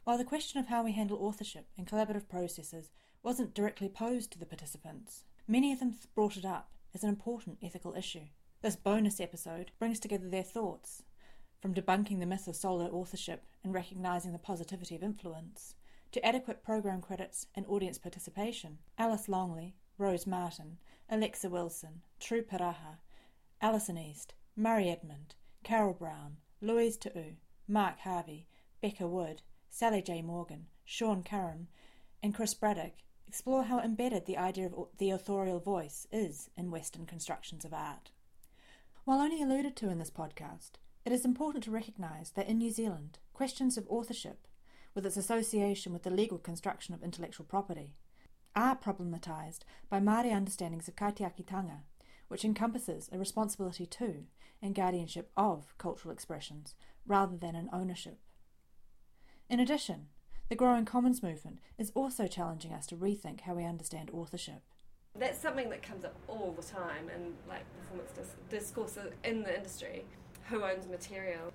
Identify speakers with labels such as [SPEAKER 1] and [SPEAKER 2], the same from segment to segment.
[SPEAKER 1] While the question of how we handle authorship and collaborative processes wasn't directly posed to the participants, many of them brought it up as an important ethical issue. This bonus episode brings together their thoughts, from debunking the myth of solo authorship and recognising the positivity of influence, to adequate program credits and audience participation. Alice Longley, Rose Martin, Alexa Wilson, True Paraha, Alison East, Murray Edmund, Carol Brown, Louise Tu'u, Mark Harvey, Becca Wood, Sally J. Morgan, Sean Curran, and Chris Braddock explore how embedded the idea of the authorial voice is in Western constructions of art. While only alluded to in this podcast, it is important to recognise that in New Zealand, questions of authorship, with its association with the legal construction of intellectual property, are problematised by Māori understandings of kaitiakitanga, which encompasses a responsibility to and guardianship of cultural expressions rather than an ownership. In addition, the growing commons movement is also challenging us to rethink how we understand authorship.
[SPEAKER 2] That's something that comes up all the time in like performance discourse in the industry. Who owns material?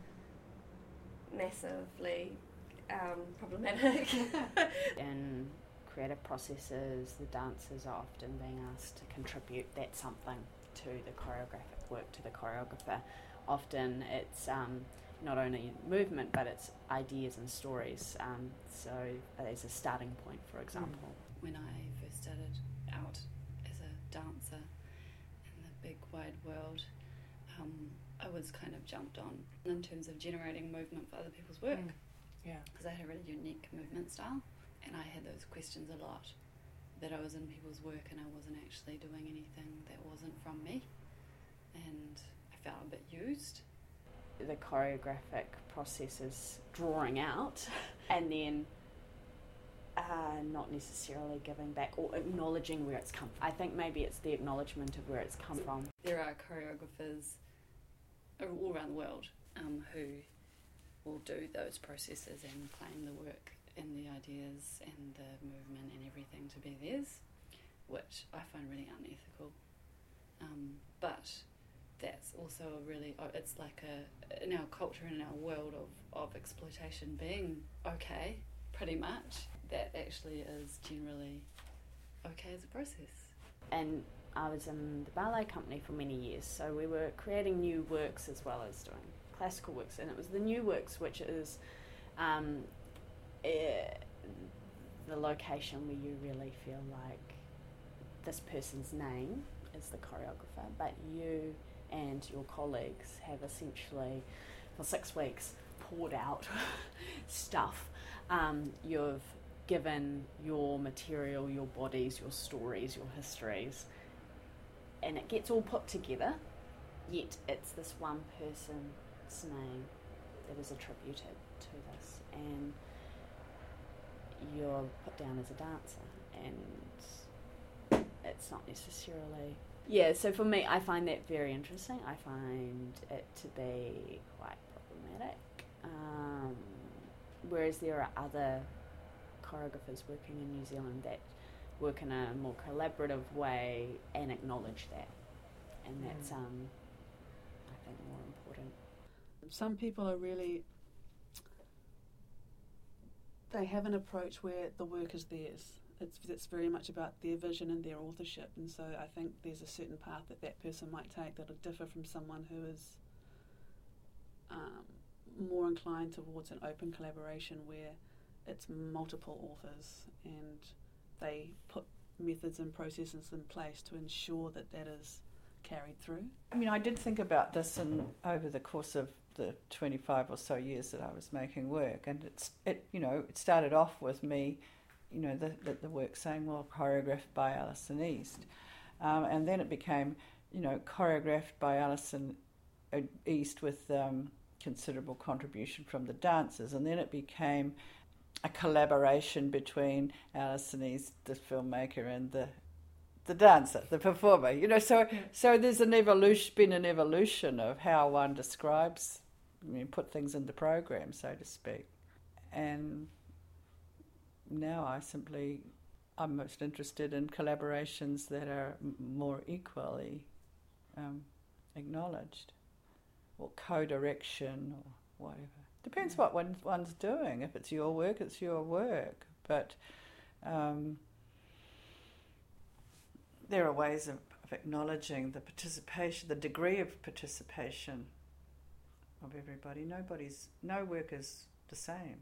[SPEAKER 2] Massively problematic.
[SPEAKER 3] In creative processes, the dancers are often being asked to contribute that something to the choreographic work, to the choreographer. Often it's not only movement, but it's ideas and stories. So there's a starting point, for example.
[SPEAKER 4] When I first started out as a dancer in the big wide world, I was kind of jumped on in terms of generating movement for other people's work.
[SPEAKER 1] Yeah.
[SPEAKER 4] Because I had a really unique movement style, and I had those questions a lot, that I was in people's work and I wasn't actually doing anything that wasn't from me, and I felt a bit used.
[SPEAKER 3] The choreographic process is drawing out and then not necessarily giving back or acknowledging where it's come from. I think maybe it's the acknowledgement of where it's come from.
[SPEAKER 4] There are choreographers all around the world who will do those processes and claim the work and the ideas and the movement and everything to be theirs, which I find really unethical. But that's also it's like in our culture and in our world of exploitation being okay, pretty much, that actually is generally okay as a process.
[SPEAKER 3] And I was in the ballet company for many years, so we were creating new works as well as doing classical works, and it was the new works which is the location where you really feel like this person's name is the choreographer, but you and your colleagues have essentially for 6 weeks poured out stuff. You've given your material, your bodies, your stories, your histories, and it gets all put together, yet it's this one person's name that is attributed to this, and you're put down as a dancer, and it's not necessarily... Yeah, so for me, I find that very interesting. I find it to be quite problematic. Whereas there are other choreographers working in New Zealand that work in a more collaborative way and acknowledge that. And that's, I think, more important.
[SPEAKER 5] Some people are really... They have an approach where the work is theirs. It's very much about their vision and their authorship, and so I think there's a certain path that person might take that'll differ from someone who is more inclined towards an open collaboration where it's multiple authors and they put methods and processes in place to ensure that is carried through.
[SPEAKER 6] I mean, I did think about this over the course of the 25 or so years that I was making work, and it started off with me, the work saying, well, choreographed by Alison East, and then it became, choreographed by Alison East with considerable contribution from the dancers, and then it became a collaboration between Alison East, the filmmaker, and the dancer, the performer. So there's been an evolution of how one describes, put things into program, so to speak, and now I'm most interested in collaborations that are more equally acknowledged, or co-direction, or whatever. Depends what one's doing. If it's your work, it's your work. But there are ways of acknowledging the participation, the degree of participation of everybody. No work is the same.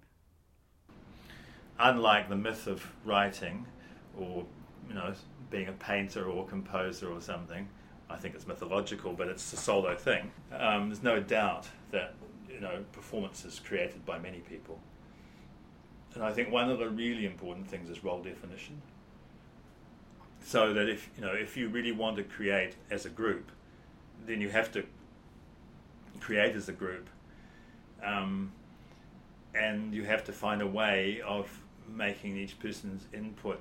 [SPEAKER 7] Unlike the myth of writing, or being a painter or composer or something, I think it's mythological, but it's a solo thing. There's no doubt that performance is created by many people, and I think one of the really important things is role definition. So that if you really want to create as a group, then you have to create as a group, and you have to find a way of making each person's input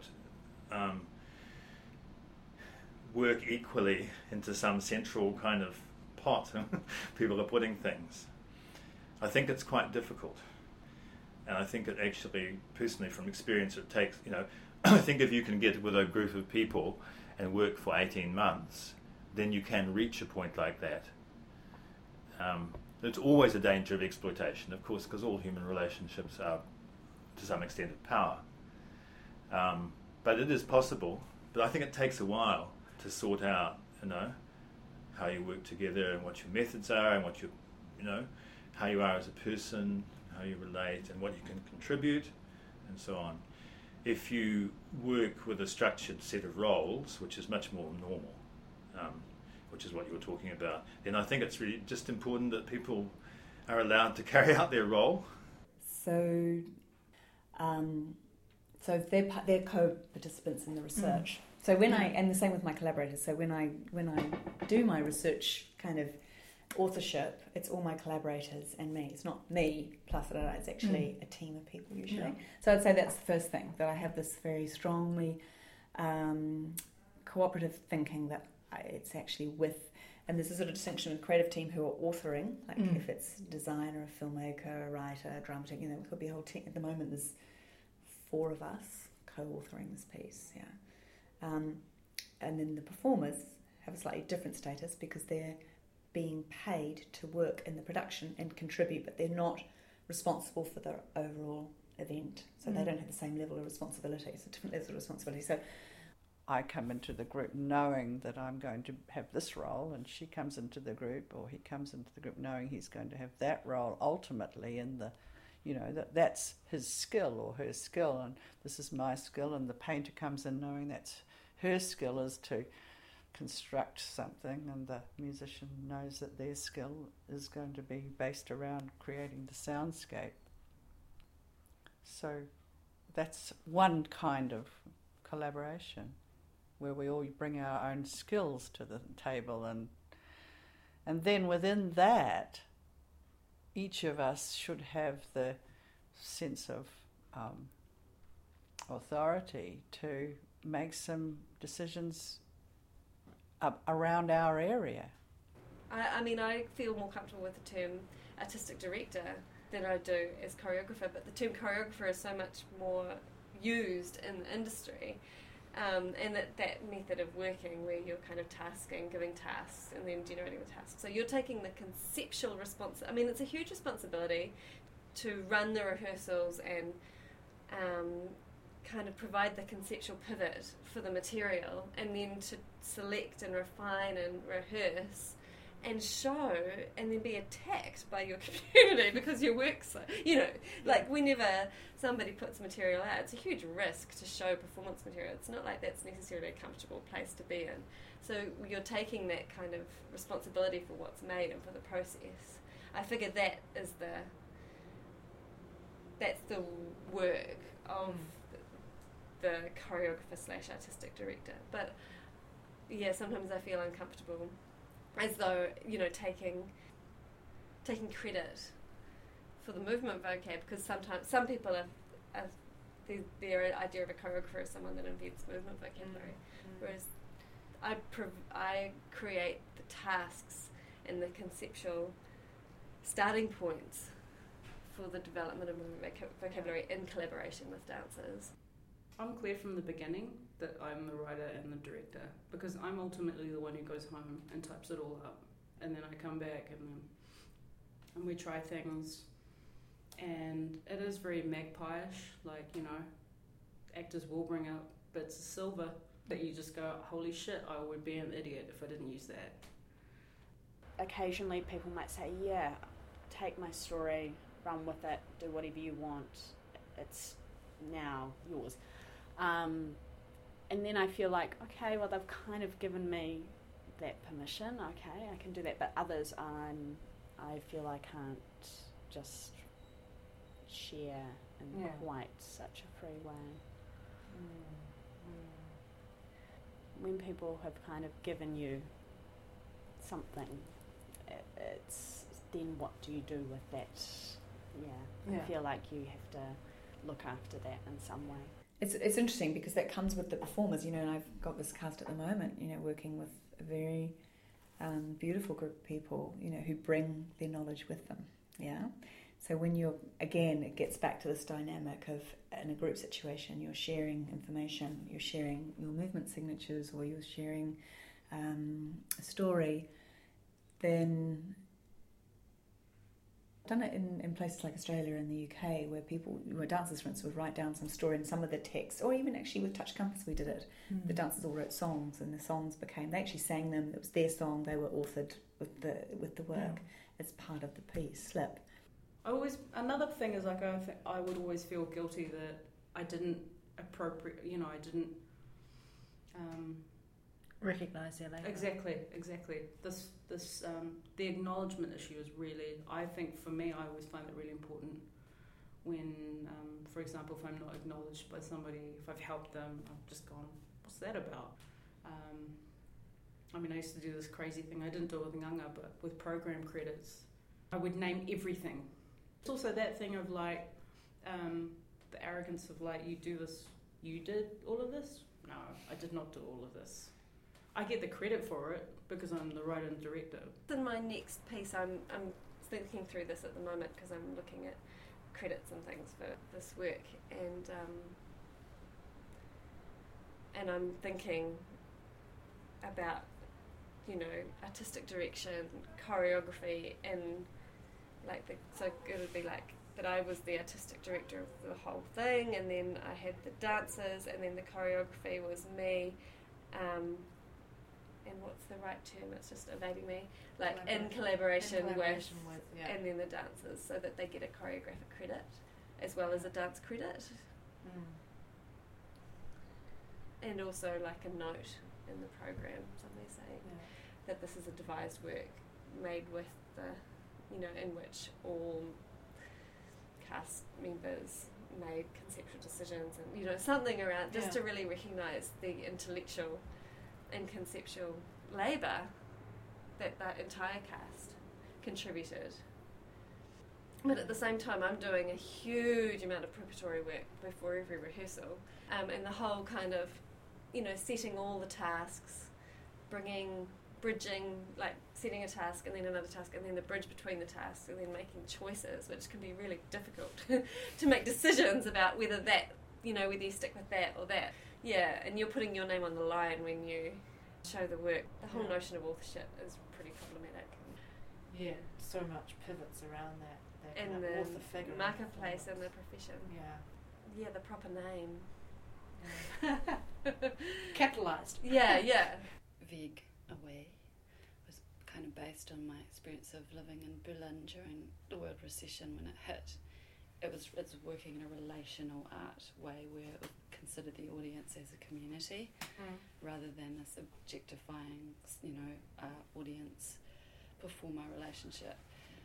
[SPEAKER 7] work equally into some central kind of pot. People are putting things. I think it's quite difficult, and I think it actually, personally, from experience, it takes, I think if you can get with a group of people and work for 18 months, then you can reach a point like that. There's always a danger of exploitation, of course, because all human relationships are, to some extent, of power. But it is possible, but I think it takes a while to sort out, how you work together and what your methods are and what how you are as a person, how you relate and what you can contribute, and so on. If you work with a structured set of roles, which is much more normal, which is what you were talking about, then I think it's really just important that people are allowed to carry out their role.
[SPEAKER 8] So they're co-participants in the research. So and the same with my collaborators. So when I do my research kind of authorship, it's all my collaborators and me. It's not me plus it. It's actually a team of people usually. Yeah. So I'd say that's the first thing, that I have this very strongly cooperative thinking that it's actually with. And there's a sort of distinction with creative team who are authoring, like if it's a designer, a filmmaker, a writer, a dramaturg, it could be a whole team. At the moment, there's 4 of us co-authoring this piece, and then the performers have a slightly different status because they're being paid to work in the production and contribute, but they're not responsible for the overall event. So they don't have the same level of responsibility. It's a different level of responsibility. So
[SPEAKER 6] I come into the group knowing that I'm going to have this role, and she comes into the group, or he comes into the group knowing he's going to have that role ultimately in the, that's his skill or her skill, and this is my skill, and the painter comes in knowing that's her skill is to construct something, and the musician knows that their skill is going to be based around creating the soundscape. So that's one kind of collaboration where we all bring our own skills to the table, and then within that each of us should have the sense of authority to make some decisions around our area.
[SPEAKER 2] I feel more comfortable with the term artistic director than I do as choreographer, but the term choreographer is so much more used in the industry, and that method of working where you're kind of tasking, giving tasks, and then generating the tasks. So you're taking the conceptual responsibility. It's a huge responsibility to run the rehearsals and kind of provide the conceptual pivot for the material, and then to select and refine and rehearse and show, and then be attacked by your community because your work's whenever somebody puts material out, it's a huge risk to show performance material. It's not like that's necessarily a comfortable place to be in. So you're taking that kind of responsibility for what's made and for the process. I figure that's the work of the choreographer / artistic director. But yeah, sometimes I feel uncomfortable, as though taking credit for the movement vocab, because sometimes some people are their idea of a choreographer is someone that invents movement vocabulary, whereas I create the tasks and the conceptual starting points for the development of movement vocabulary in collaboration with dancers.
[SPEAKER 5] I'm clear from the beginning that I'm the writer and the director, because I'm ultimately the one who goes home and types it all up, and then I come back and we try things
[SPEAKER 9] and it is very magpie-ish, like, you know, actors will bring out bits of silver that you just go, holy shit, I would be an idiot if I didn't use that.
[SPEAKER 3] Occasionally people might say, yeah, take my story, run with it, do whatever you want, it's now yours. And then I feel like, okay, well, they've kind of given me that permission, okay, I can do that, but others I feel I can't just share in quite such a free way. When people have kind of given you something, it's then what do you do with that? I feel like you have to look after that in some way.
[SPEAKER 8] It's interesting because that comes with the performers, you know, and I've got this cast at the moment, you know, working with a very beautiful group of people, you know, who bring their knowledge with them, yeah? So when you're, again, it gets back to this dynamic of, in a group situation, you're sharing information, you're sharing your movement signatures, or you're sharing a story, then I've done it in places like Australia and the UK where dancers, for instance, would write down some story and some of the text, or even actually with Touch Compass we did it. The dancers all wrote songs, and the songs they actually sang them, it was their song, they were authored with the work as part of the piece, Slip.
[SPEAKER 9] Another thing is, like, I would always feel guilty that I didn't
[SPEAKER 1] Recognise their labour.
[SPEAKER 9] Exactly. This the acknowledgement issue is really, I think for me, I always find it really important when, for example, if I'm not acknowledged by somebody, if I've helped them, I've just gone, what's that about? I mean, I used to do this crazy thing, I didn't do it with Nganga, but with program credits, I would name everything. It's also that thing of, like, the arrogance of, like, you do this, you did all of this? No, I did not do all of this. I get the credit for it because I'm the writer and director.
[SPEAKER 2] In my next piece, I'm thinking through this at the moment because I'm looking at credits and things for this work, and I'm thinking about, you know, artistic direction, choreography, and so it would be like that I was the artistic director of the whole thing, and then I had the dancers, and then the choreography was me. And what's the right term? It's just evading me. Like in collaboration with and then the dancers, so that they get a choreographic credit as well as a dance credit. And also like a note in the program, somebody saying that this is a devised work made with the, you know, in which all cast members made conceptual decisions, and, you know, something around just to really recognise the intellectual and conceptual labour that entire cast contributed. But at the same time, I'm doing a huge amount of preparatory work before every rehearsal, and the whole kind of, you know, setting all the tasks, bridging, like setting a task and then another task and then the bridge between the tasks, and then making choices, which can be really difficult to make decisions about whether you stick with that or that. Yeah, and you're putting your name on the line when you show the work. The whole notion of authorship is pretty problematic.
[SPEAKER 1] Yeah, so much pivots around that
[SPEAKER 2] and
[SPEAKER 1] kind of
[SPEAKER 2] the
[SPEAKER 1] author figure
[SPEAKER 2] marketplace and the profession. Yeah, the proper name.
[SPEAKER 1] Capitalised.
[SPEAKER 2] Yeah.
[SPEAKER 4] Veg Away was kind of based on my experience of living in Berlin during the world recession when it hit. It's working in a relational art way where it would consider the audience as a community rather than a subjectifying, you know, audience performer relationship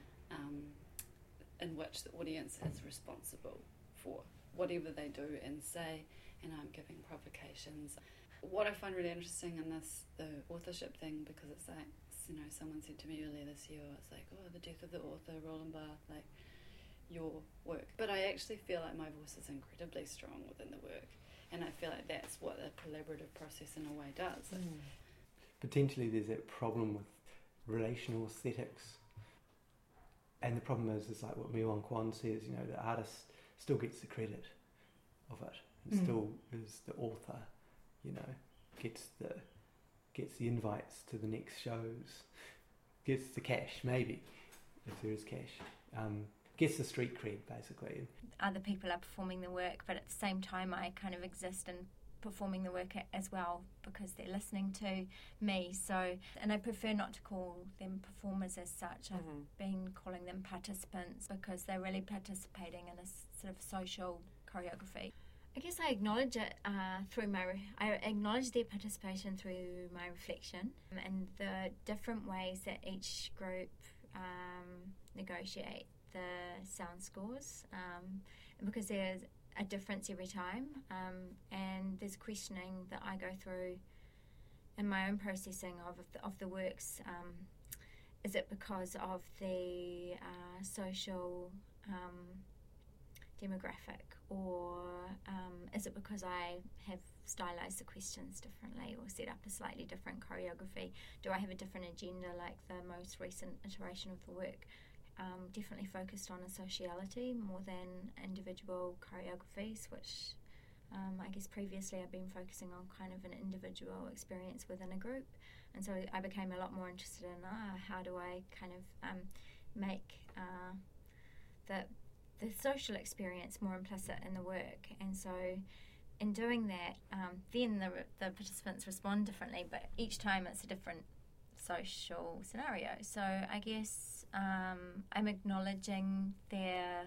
[SPEAKER 4] in which the audience is responsible for whatever they do and say, and I'm giving provocations. What I find really interesting in the authorship thing, because it's like, you know, someone said to me earlier this year, it's like, oh, the death of the author, Roland Barthes, like, your work. But I actually feel like my voice is incredibly strong within the work, and I feel like that's what a collaborative process in a way does.
[SPEAKER 10] Potentially there's that problem with relational aesthetics, and the problem is like what Mi-Won Kwon says, you know, the artist still gets the credit of it and still is the author, you know, gets the invites to the next shows, gets the cash, maybe, if there is cash. gets the street cred, basically.
[SPEAKER 11] Other people are performing the work, but at the same time I kind of exist in performing the work as well because they're listening to me. So, and I prefer not to call them performers as such. I've been calling them participants because they're really participating in a sort of social choreography. I guess I acknowledge it I acknowledge their participation through my reflection and the different ways that each group negotiate the sound scores, and because there's a difference every time, and there's questioning that I go through in my own processing of the works. Is it because of the social demographic, or is it because I have stylized the questions differently or set up a slightly different choreography? Do I have a different agenda, like the most recent iteration of the work? Definitely focused on a sociality more than individual choreographies, which I guess previously I've been focusing on kind of an individual experience within a group, and so I became a lot more interested in how do I kind of make the social experience more implicit in the work. And so in doing that, then the participants respond differently, but each time it's a different social scenario. So I guess I'm acknowledging their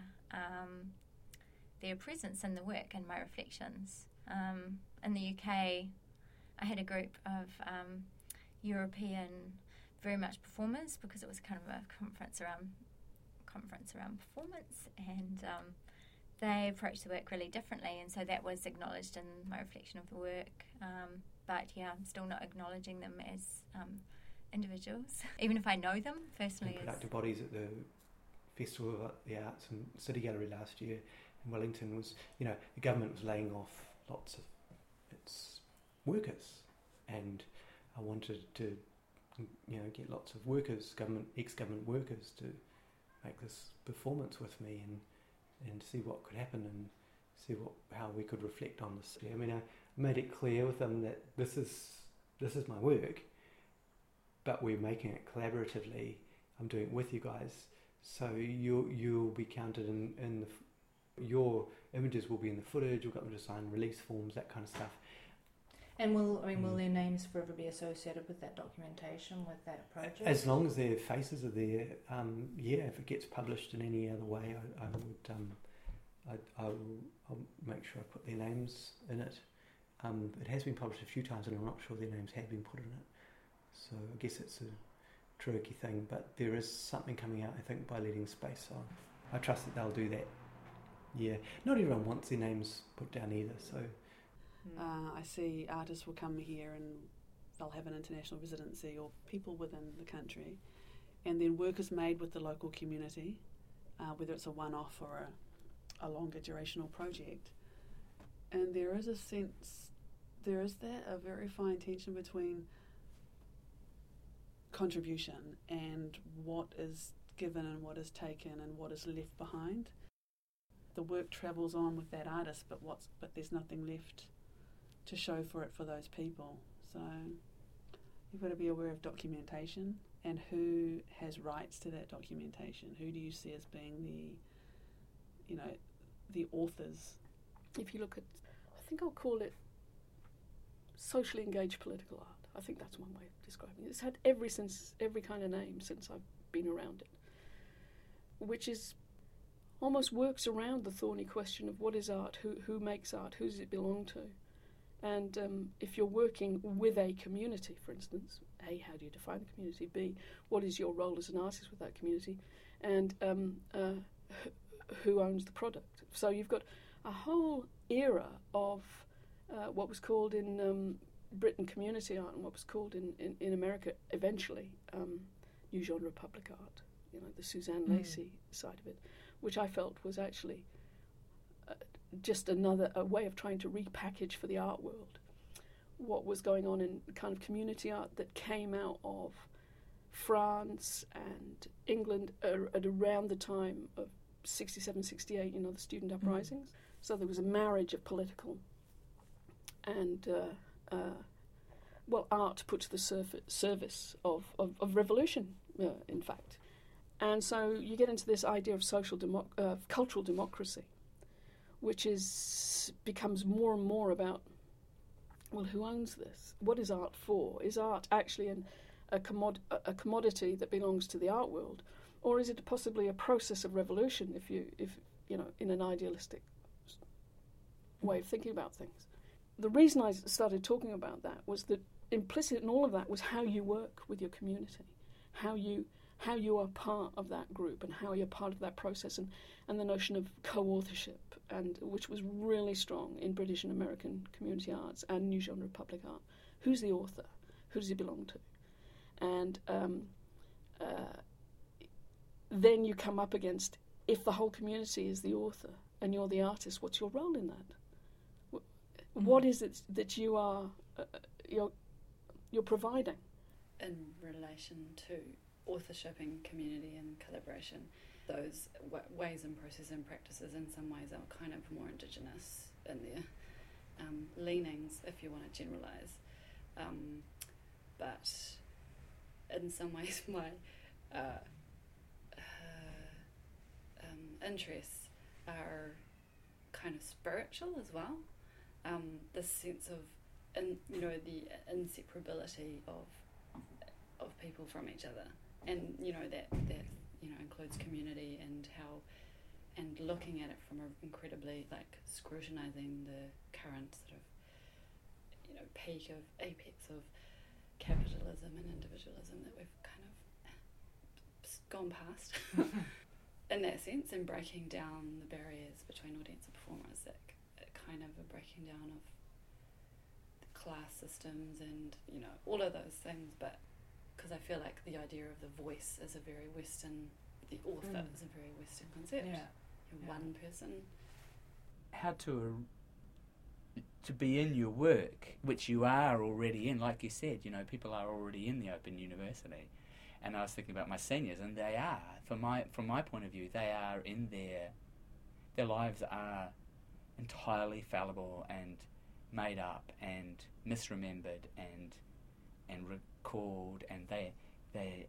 [SPEAKER 11] presence in the work and my reflections. In the UK, I had a group of European, very much performers, because it was kind of a conference around performance, and they approached the work really differently, and so that was acknowledged in my reflection of the work. But yeah, I'm still not acknowledging them as individuals, even if I know them personally.
[SPEAKER 10] Productive bodies at the Festival of the Arts and City Gallery last year in Wellington was, the government was laying off lots of its workers, and I wanted to, get lots of workers, ex-government workers, to make this performance with me and see what could happen and see how we could reflect on this. I mean, I made it clear with them that this is my work, but we're making it collaboratively. I'm doing it with you guys, so you'll be counted in your images will be in the footage. You'll get them to sign release forms, that kind of stuff.
[SPEAKER 1] And will their names forever be associated with that documentation, with that project?
[SPEAKER 10] As long as their faces are there, if it gets published in any other way, I'll make sure I put their names in it. It has been published a few times, and I'm not sure their names have been put in it. So I guess it's a tricky thing, but there is something coming out, I think, by Leading Space. So I trust that they'll do that. Yeah, not everyone wants their names put down either, so.
[SPEAKER 5] I see artists will come here and they'll have an international residency, or people within the country, and then work is made with the local community, whether it's a one-off or a longer durational project. And there is a very fine tension between contribution and what is given and what is taken and what is left behind. The work travels on with that artist, but there's nothing left to show for it for those people. So you've got to be aware of documentation and who has rights to that documentation. Who do you see as being the authors?
[SPEAKER 12] If you look at, I think I'll call it socially engaged political art. I think that's one way of describing it. It's had every kind of name since I've been around it, which is almost works around the thorny question of what is art, who makes art, who does it belong to? And if you're working with a community, for instance, A, how do you define the community? B, what is your role as an artist with that community? And who owns the product? So you've got a whole era of what was called in Britain community art and what was called in America eventually new genre public art, the Suzanne Lacey side of it, which I felt was actually just a way of trying to repackage for the art world what was going on in kind of community art that came out of France and England at around the time of 67, 68, the student uprisings. So there was a marriage of political and art put to the service of revolution, in fact. And so you get into this idea of cultural democracy, which becomes more and more about, well, who owns this? What is art for? Is art actually a commodity that belongs to the art world, or is it possibly a process of revolution? If you know, in an idealistic way of thinking about things. The reason I started talking about that was that implicit in all of that was how you work with your community, how you are part of that group and how you're part of that process, and the notion of co-authorship, and which was really strong in British and American community arts and New Genre Public art. Who's the author? Who does he belong to? And then you come up against, if the whole community is the author and you're the artist, what's your role in that? What is it that you are you're providing?
[SPEAKER 4] In relation to authorship and community and collaboration, those ways and processes and practices in some ways are kind of more indigenous in their leanings, if you want to generalise. But in some ways my interests are kind of spiritual as well. This sense of, the inseparability of people from each other, and that includes community and looking at it from incredibly scrutinising the current sort of apex of capitalism and individualism that we've kind of gone past. In that sense, and breaking down the barriers between audience and performers, that kind of a breaking down of the class systems and all of those things, but because I feel like the idea of the voice is a very Western, the author is a very Western concept. One person.
[SPEAKER 13] How to be in your work, which you are already in, like you said, people are already in the Open University. And I was thinking about my seniors, and they are, from my point of view, they are in their lives are entirely fallible and made up and misremembered and recalled, and they're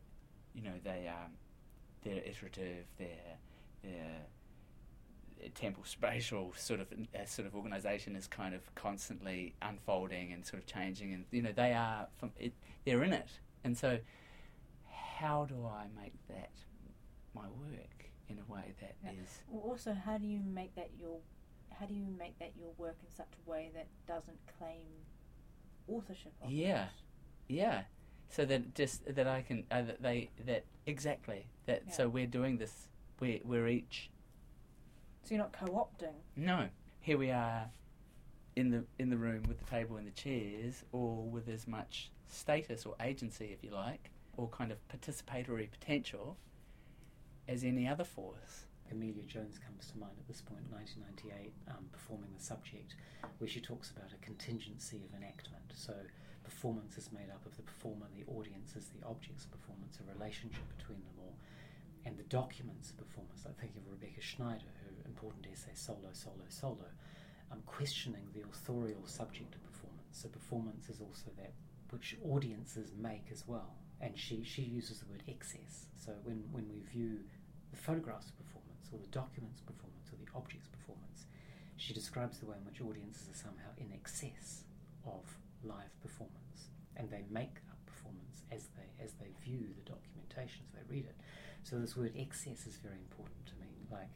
[SPEAKER 13] iterative, they're temporal spatial sort of organisation is kind of constantly unfolding and sort of changing, and they are they're in it, and so how do I make that my work in a way that is?
[SPEAKER 1] Well, also, how do you make that your work in such a way that doesn't claim authorship of it?
[SPEAKER 13] Yeah. So that I can exactly. So we're doing this. We're each.
[SPEAKER 1] So you're not co-opting.
[SPEAKER 13] No. Here we are, in the room with the table and the chairs, all with as much status or agency, if you like, or kind of participatory potential as any other force.
[SPEAKER 14] Amelia Jones comes to mind at this point, 1998, performing The Subject, where she talks about a contingency of enactment. So performance is made up of the performer, the audience is the objects of performance, a relationship between them all, and the documents of performance. I think of Rebecca Schneider, her important essay, Solo, Solo, Solo, questioning the authorial subject of performance. So performance is also that which audiences make as well. And she uses the word excess. So when we view the photographs of performance, or the documents of performance, or the objects of performance, she describes the way in which audiences are somehow in excess of live performance, and they make up performance as they view the documentation, as they read it. So this word excess is very important to me.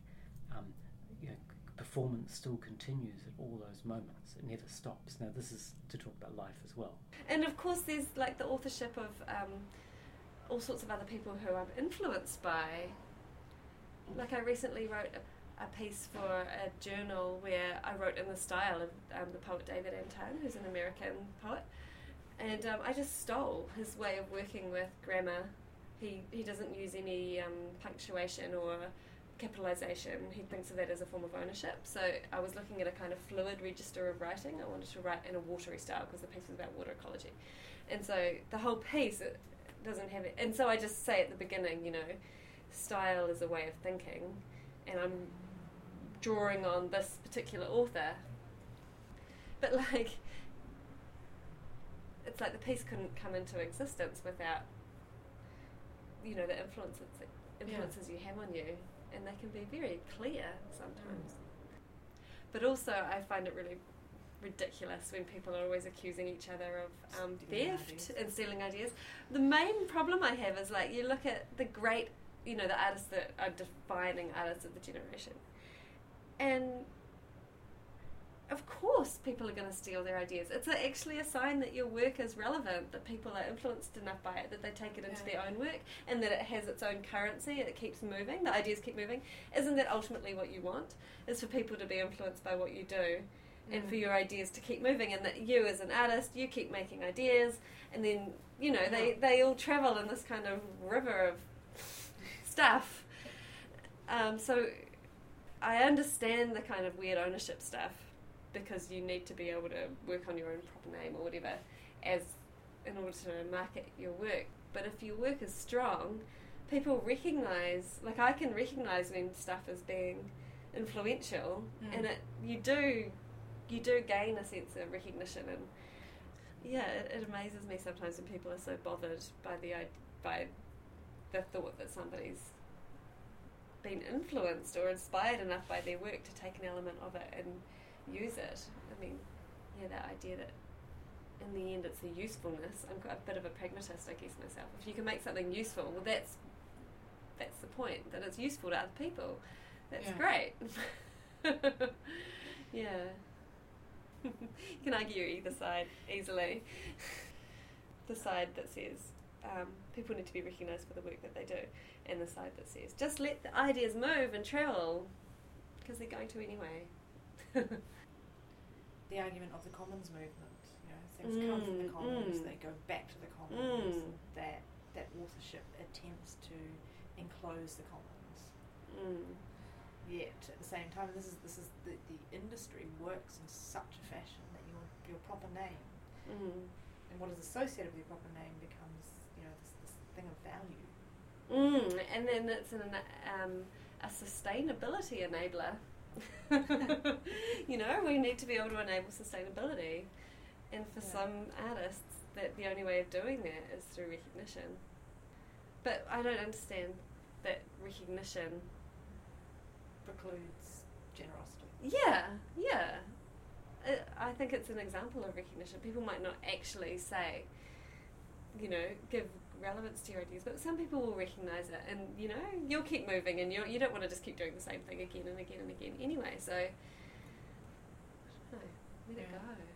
[SPEAKER 14] Performance still continues at all those moments. It never stops. Now this is to talk about life as well.
[SPEAKER 2] And of course there's the authorship of all sorts of other people who I'm influenced by. I recently wrote a piece for a journal where I wrote in the style of the poet David Antoine, who's an American poet, and I just stole his way of working with grammar. He doesn't use any punctuation or capitalisation. He thinks of that as a form of ownership. So I was looking at a kind of fluid register of writing. I wanted to write in a watery style because the piece was about water ecology, and so the whole piece it doesn't have it. And so I just say at the beginning, style is a way of thinking, and I'm drawing on this particular author. But it's like the piece couldn't come into existence without the influence influences you have on you, and they can be very clear sometimes. But also, I find it really ridiculous when people are always accusing each other of theft and stealing ideas. The main problem I have is, like, you look at the great, the artists that are defining artists of the generation, and of course people are going to steal their ideas. It's actually a sign that your work is relevant, that people are influenced enough by it that they take it into their own work, and that it has its own currency, it keeps moving, the ideas keep moving. Isn't that ultimately what you want? Is for people to be influenced by what you do, and for your ideas to keep moving, and that you as an artist, you keep making ideas, and then, they all travel in this kind of river of stuff. So I understand the kind of weird ownership stuff, because you need to be able to work on your own proper name or whatever in order to market your work. But if your work is strong, people recognise, like I can recognise when stuff is being influential, and you do gain a sense of recognition. And it amazes me sometimes when people are so bothered by the thought that somebody's been influenced or inspired enough by their work to take an element of it and use it. I mean, that idea that in the end it's the usefulness. I'm a bit of a pragmatist, I guess, myself. If you can make something useful, well, that's the point, that it's useful to other people. That's great. Yeah. You can argue either side easily. The side that says people need to be recognised for the work that they do, and the side that says just let the ideas move and travel, because they're going to anyway.
[SPEAKER 1] The argument of the commons movement, things come from the commons, they go back to the commons, that authorship attempts to enclose the commons. Yet at the same time, this is the industry works in such a fashion that your proper name and what is associated with your proper name becomes this thing of value.
[SPEAKER 2] And then it's a sustainability enabler. We need to be able to enable sustainability, and for some artists that the only way of doing that is through recognition. But I don't understand that recognition
[SPEAKER 1] precludes generosity.
[SPEAKER 2] I think it's an example of recognition. People might not actually say, give relevance to your ideas, but some people will recognise it, and you'll keep moving, and you don't want to just keep doing the same thing again and again and again anyway, so I don't know, let it go.